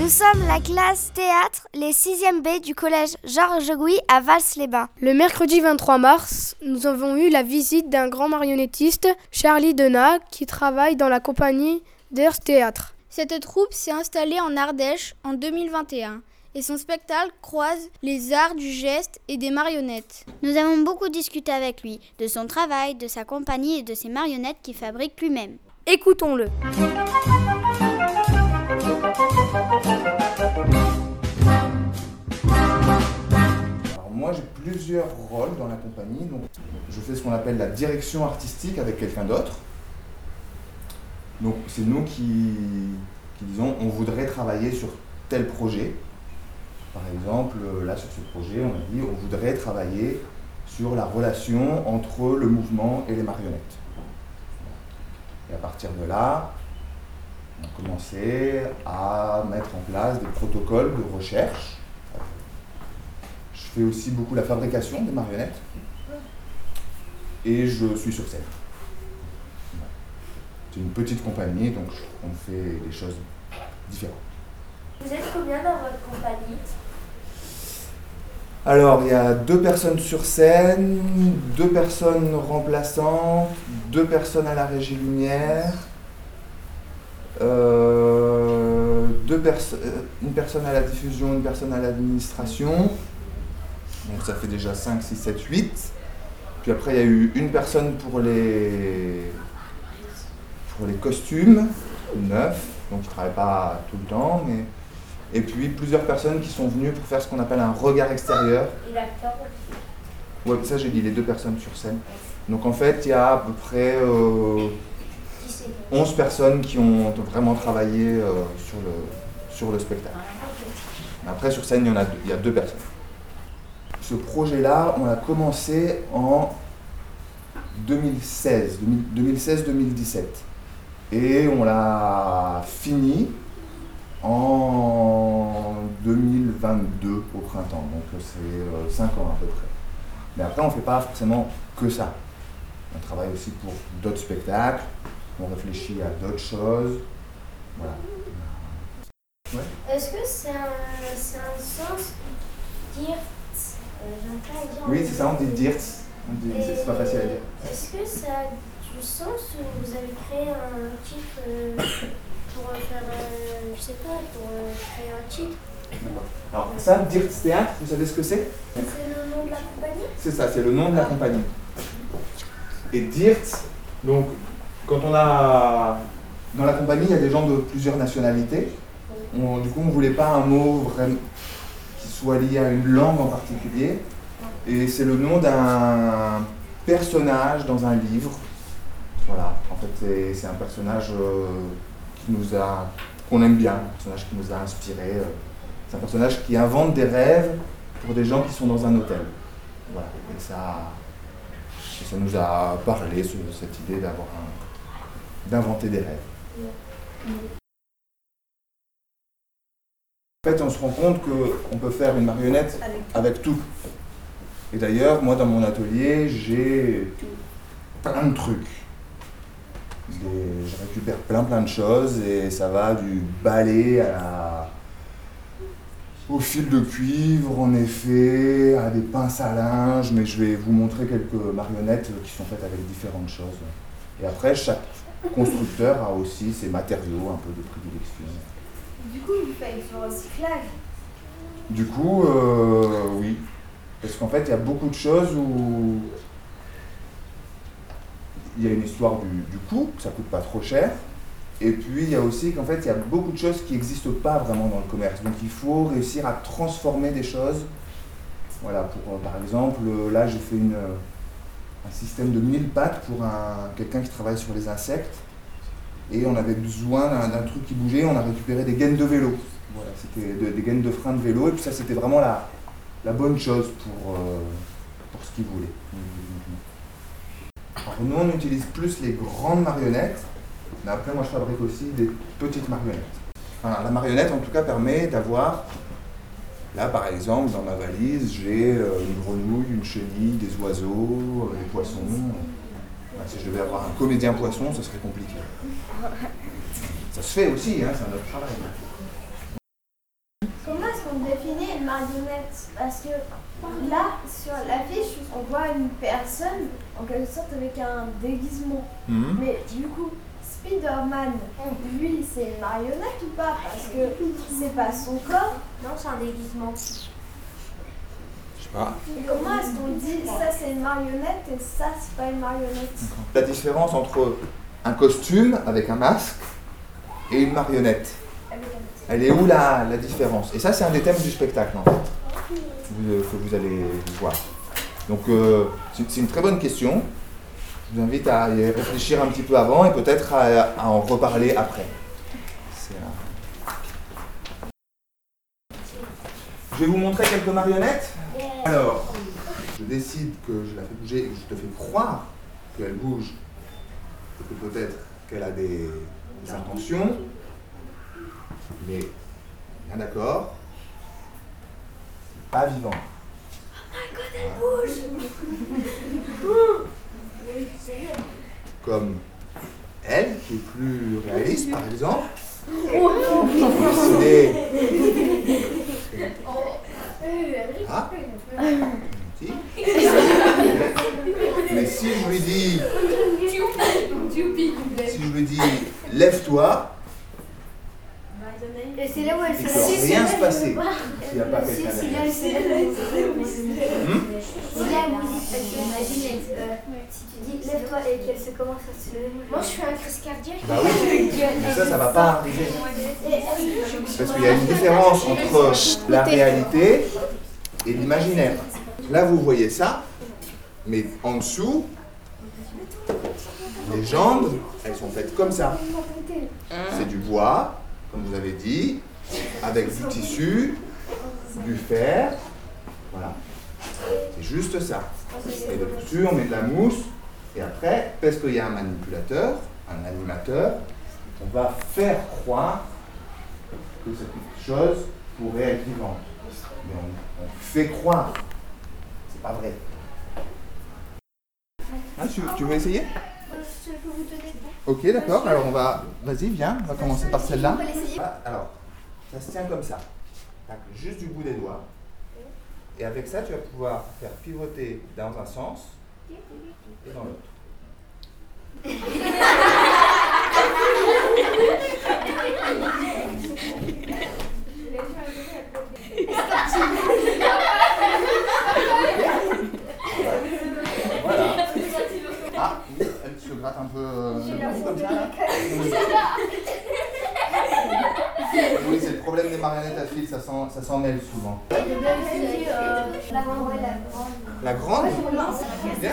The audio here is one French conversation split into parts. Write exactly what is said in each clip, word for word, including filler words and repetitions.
Nous sommes la classe théâtre, les sixième B du collège Georges Gouy à Vals-les-Bains. Le mercredi vingt-trois mars, nous avons eu la visite d'un grand marionnettiste, Charlie Denat, qui travaille dans la compagnie d'Ers Théâtre. Cette troupe s'est installée en Ardèche en deux mille vingt et un et son spectacle croise les arts du geste et des marionnettes. Nous avons beaucoup discuté avec lui de son travail, de sa compagnie et de ses marionnettes qu'il fabrique lui-même. Écoutons-le. Alors moi j'ai plusieurs rôles dans la compagnie, donc je fais ce qu'on appelle la direction artistique avec quelqu'un d'autre. Donc c'est nous qui, qui disons on voudrait travailler sur tel projet. Par exemple, là sur ce projet, on a dit on voudrait travailler sur la relation entre le mouvement et les marionnettes. Et à partir de là, on a commencé à mettre en place des protocoles de recherche. Je fais aussi beaucoup la fabrication des marionnettes et je suis sur scène. C'est une petite compagnie, donc on fait des choses différentes. Vous êtes combien dans votre compagnie ? Alors, il y a deux personnes sur scène, deux personnes remplaçantes, deux personnes à la régie lumière, euh, deux perso- une personne à la diffusion, une personne à l'administration. Donc ça fait déjà cinq, six, sept, huit. Puis après, il y a eu une personne pour les, pour les costumes, neuf, donc ils ne travaillent pas tout le temps, mais... Et puis plusieurs personnes qui sont venues pour faire ce qu'on appelle un regard extérieur. Et l'acteur aussi. Ouais, ça j'ai dit les deux personnes sur scène. Donc en fait, il y a à peu près euh, onze personnes qui ont vraiment travaillé euh, sur, le, sur le spectacle. Après, sur scène, il y, en a deux, il y a deux personnes. Ce projet-là, on l'a commencé en deux mille seize, deux mille seize deux mille dix-sept. Et on l'a fini en deux mille vingt-deux au printemps, donc c'est cinq ans à peu près. Mais après on ne fait pas forcément que ça. On travaille aussi pour d'autres spectacles, on réfléchit à d'autres choses. Voilà. Ouais. Est-ce que c'est un, c'est un sens dire euh, Oui, c'est ça, on dit dirtz. C'est pas facile à dire. Est-ce que ça a du sens ou vous avez créé un titre euh, pour faire, euh, je sais pas, pour euh, créer un titre? Alors ça, Dirtz Théâtre, vous savez ce que c'est? C'est le nom de la compagnie? C'est ça, c'est le nom de la compagnie. Et Dirtz, donc quand on a... Dans la compagnie, il y a des gens de plusieurs nationalités. On, du coup, on ne voulait pas un mot vraiment qui soit lié à une langue en particulier. Et c'est le nom d'un personnage dans un livre. Voilà, en fait, c'est, c'est un personnage euh, qui nous a, qu'on aime bien, un personnage qui nous a inspiré. Euh, c'est un personnage qui invente des rêves pour des gens qui sont dans un hôtel. Voilà, et ça, ça nous a parlé, ce, cette idée d'avoir un, d'inventer des rêves. En fait, on se rend compte qu'on peut faire une marionnette avec tout. Et d'ailleurs, moi, dans mon atelier, j'ai plein de trucs. Des, je récupère plein plein de choses et ça va du balai à la, au fil de cuivre, en effet, à des pinces à linge, mais je vais vous montrer quelques marionnettes qui sont faites avec différentes choses. Et après, chaque constructeur a aussi ses matériaux un peu de prédilection. Du coup, vous faites du recyclage? Du coup, euh, oui. Parce qu'en fait, il y a beaucoup de choses où il y a une histoire du, du coût, que ça coûte pas trop cher. Et puis, il y a aussi qu'en fait, il y a beaucoup de choses qui n'existent pas vraiment dans le commerce. Donc, il faut réussir à transformer des choses. Voilà, pour, euh, par exemple, là, j'ai fait une, un système de mille pattes pour un, quelqu'un qui travaille sur les insectes. Et on avait besoin d'un, d'un truc qui bougeait, on a récupéré des gaines de vélo. Voilà, c'était de, des gaines de frein de vélo. Et puis ça, c'était vraiment la, la bonne chose pour, euh, pour ce qu'il voulait. Alors nous, on utilise plus les grandes marionnettes, mais après, moi, je fabrique aussi des petites marionnettes. Enfin, la marionnette, en tout cas, permet d'avoir, là, par exemple, dans ma valise, j'ai euh, une grenouille, une chenille, des oiseaux, euh, des poissons. Enfin, si je devais avoir un comédien poisson, ce serait compliqué. Ça se fait aussi, hein, c'est un autre travail. marionnette. Parce que là, sur l'affiche, on voit une personne, en quelque sorte, avec un déguisement. Mmh. Mais du coup, Spider-Man, lui, c'est une marionnette ou pas? Parce que c'est pas son corps. Non, c'est un déguisement. Je sais pas. Et comment est-ce qu'on dit ça c'est une marionnette et ça c'est pas une marionnette? La différence entre un costume avec un masque et une marionnette. Elle est où la, la différence? Et ça, c'est un des thèmes du spectacle, en fait, vous, euh, que vous allez voir. Donc, euh, c'est, c'est une très bonne question. Je vous invite à y réfléchir un petit peu avant et peut-être à, à en reparler après. C'est un... Je vais vous montrer quelques marionnettes. Alors, je décide que je la fais bouger et que je te fais croire qu'elle bouge et que peut-être qu'elle a des, des intentions. Mais, bien d'accord, pas vivant. Oh my god, elle bouge! Comme elle, qui est plus réaliste, par exemple. Décider. Ah, gentil. Mais si je lui dis, si je lui dis, lève-toi, Et c'est là où elle il ne peut rien se passer s'il n'y a pas quelqu'un derrière. Si là, vous dites, parce que imagine, euh, si tu dis lève-toi et qu'elle se commence à se lever. Moi, je fais un crise cardiaque. Bah oui, mais ça, ça va pas arriver. Parce qu'il y a une différence entre la réalité et l'imaginaire. Là, vous voyez ça, mais en dessous, les jambes, elles sont faites comme ça. C'est du bois, comme vous avez dit, avec du tissu, du fer, voilà. C'est juste ça. Et dessus, on met de la mousse, et après, parce qu'il y a un manipulateur, un animateur, on va faire croire que cette chose pourrait être vivante. Mais on, on fait croire. C'est pas vrai. Ah, tu, tu veux essayer? Ok, d'accord. Alors on va... Vas-y, viens. On va commencer par celle-là. Voilà, alors, ça se tient comme ça. Tac, juste du bout des doigts. Et avec ça, tu vas pouvoir faire pivoter dans un sens et dans l'autre. Voilà. Ah, elle se gratte un peu euh, le cou comme ça, là. Oui, oui, c'est le problème des marionnettes à fil, ça s'en, ça s'en mêle souvent. La grande, ouais, la grande. La grande? Bien.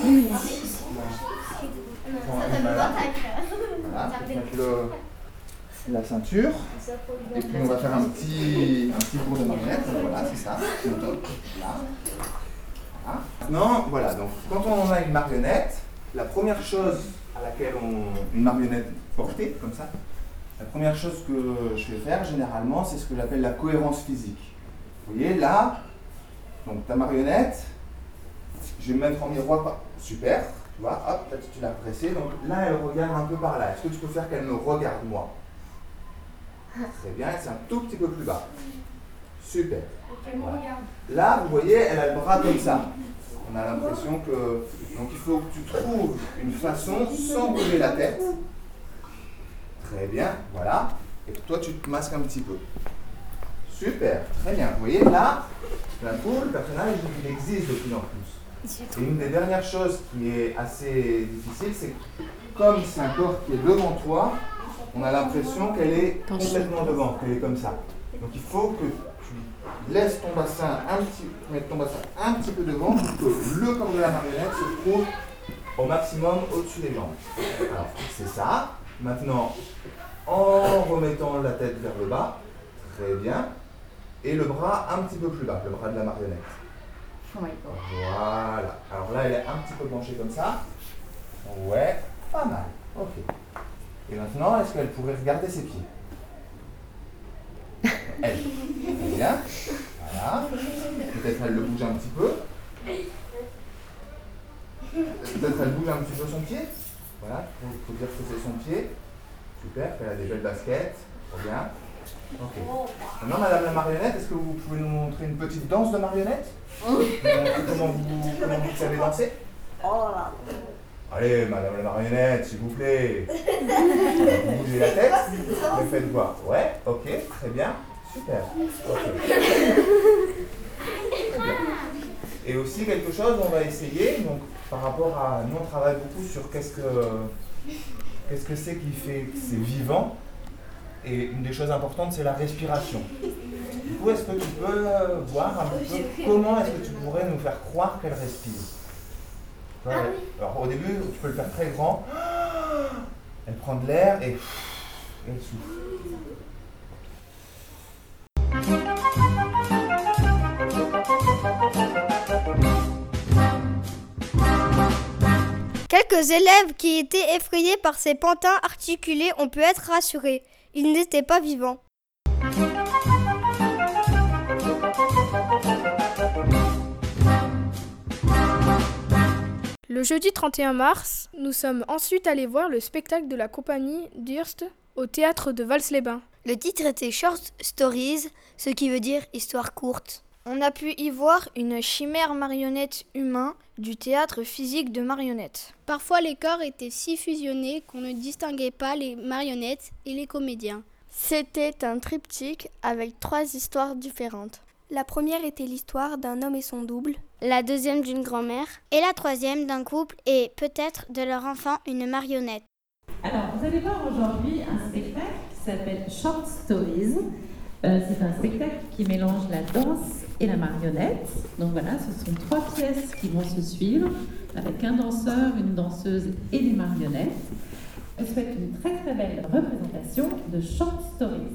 Voilà, voilà, mettre le, la ceinture. Et puis on va faire un petit, un petit cours de marionnette. Voilà, c'est ça. C'est au top. Là. Voilà. Maintenant, voilà, donc quand on a une marionnette, la première chose à laquelle on. Une marionnette portée, comme ça, la première chose que je vais faire généralement, c'est ce que j'appelle la cohérence physique. Vous voyez, là, donc ta marionnette, je vais me mettre en miroir. Super, tu vois, hop, là, tu l'as pressée, donc là, elle regarde un peu par là. Est-ce que tu peux faire qu'elle me regarde moi? Très bien, c'est un tout petit peu plus bas. Super. Voilà. Là, vous voyez, elle a le bras comme ça. On a l'impression que... Donc il faut que tu trouves une façon sans bouger la tête. Très bien, voilà. Et toi, tu te masques un petit peu. Super, très bien. Vous voyez, là, d'un coup, le personnage, il existe de plus en plus. Et une des dernières choses qui est assez difficile, c'est que comme c'est un corps qui est devant toi, on a l'impression qu'elle est complètement devant, qu'elle est comme ça. Donc il faut que tu laisses ton bassin un petit, mettre ton bassin un petit peu devant pour que le corps de la marionnette se trouve au maximum au-dessus des jambes. Alors c'est ça. Maintenant, en remettant la tête vers le bas, très bien, et le bras un petit peu plus bas, le bras de la marionnette. Voilà. Alors là, elle est un petit peu penchée comme ça. Ouais, pas mal. Ok. Et maintenant, est-ce qu'elle pourrait regarder ses pieds? Elle. Très bien. Voilà. Peut-être elle le bouge un petit peu. Peut-être elle bouge un petit peu son pied. Voilà, il faut dire que c'est son pied. Super, elle a des belles baskets. Très bien. Ok. Maintenant, Madame la marionnette, est-ce que vous pouvez nous montrer une petite danse de marionnette? Vous montrer comment vous, comment vous savez danser? Allez, Madame la marionnette, s'il vous plaît. Vous bougez la tête, vous faites voir. Ouais, ok, très bien, super. Okay. Très bien. Et aussi quelque chose, on va essayer, donc par rapport à, nous on travaille beaucoup sur qu'est-ce que qu'est-ce que c'est qui fait que c'est vivant. Et une des choses importantes, c'est la respiration. Du coup, est-ce que tu peux voir un petit peu comment est-ce que tu pourrais nous faire croire qu'elle respire? Ouais. Ah oui. Alors au début, tu peux le faire très grand. Elle prend de l'air et elle souffle. Quelques élèves qui étaient effrayés par ces pantins articulés ont pu être rassurés. Ils n'étaient pas vivants. Le jeudi trente et un mars, nous sommes ensuite allés voir le spectacle de la compagnie d'Hearst au théâtre de Vals-les-Bains. Le titre était Short Stories, ce qui veut dire histoire courte. On a pu y voir une chimère marionnette humain du théâtre physique de marionnettes. Parfois les corps étaient si fusionnés qu'on ne distinguait pas les marionnettes et les comédiens. C'était un triptyque avec trois histoires différentes. La première était l'histoire d'un homme et son double. La deuxième d'une grand-mère. Et la troisième d'un couple et peut-être de leur enfant, une marionnette. Alors, vous allez voir aujourd'hui un spectacle qui s'appelle Short Stories. Euh, c'est un spectacle qui mélange la danse et la marionnette. Donc voilà, ce sont trois pièces qui vont se suivre avec un danseur, une danseuse et des marionnettes. Je vous souhaite une très très belle représentation de Short Stories.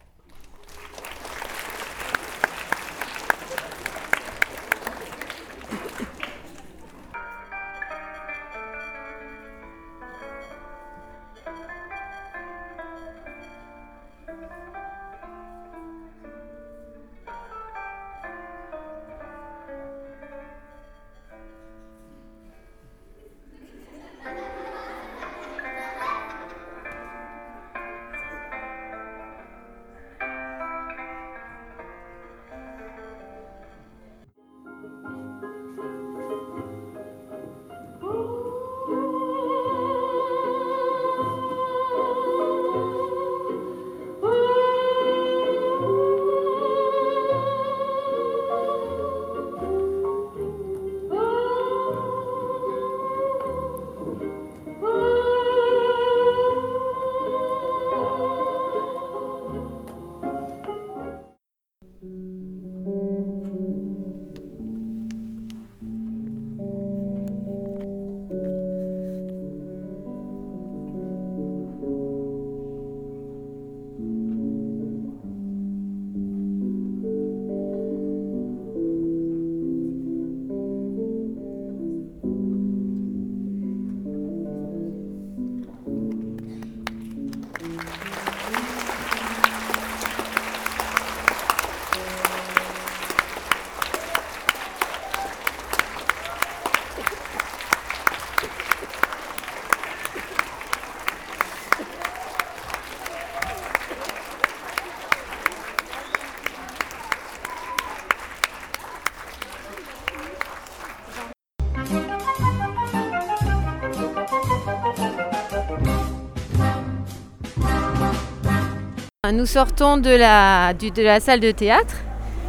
Nous sortons de la, du, de la salle de théâtre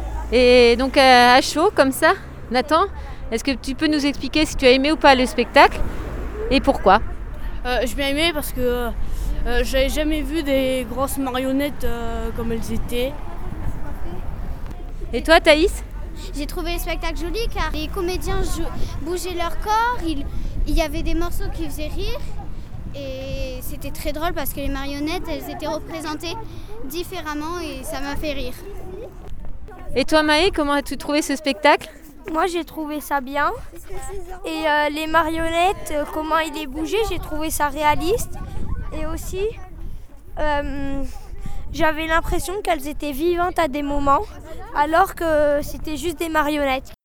et donc euh, à chaud comme ça. Nathan, est-ce que tu peux nous expliquer si tu as aimé ou pas le spectacle et pourquoi? euh, J'ai bien aimé parce que euh, j'avais jamais vu des grosses marionnettes euh, comme elles étaient. Et toi Thaïs? J'ai trouvé le spectacle joli car les comédiens jou- bougeaient leur corps, il, il y avait des morceaux qui faisaient rire. Et c'était très drôle parce que les marionnettes, elles étaient représentées différemment et ça m'a fait rire. Et toi Maë, comment as-tu trouvé ce spectacle? Moi j'ai trouvé ça bien. Et euh, les marionnettes, euh, comment ils les bougeaient, j'ai trouvé ça réaliste. Et aussi, euh, j'avais l'impression qu'elles étaient vivantes à des moments, alors que c'était juste des marionnettes.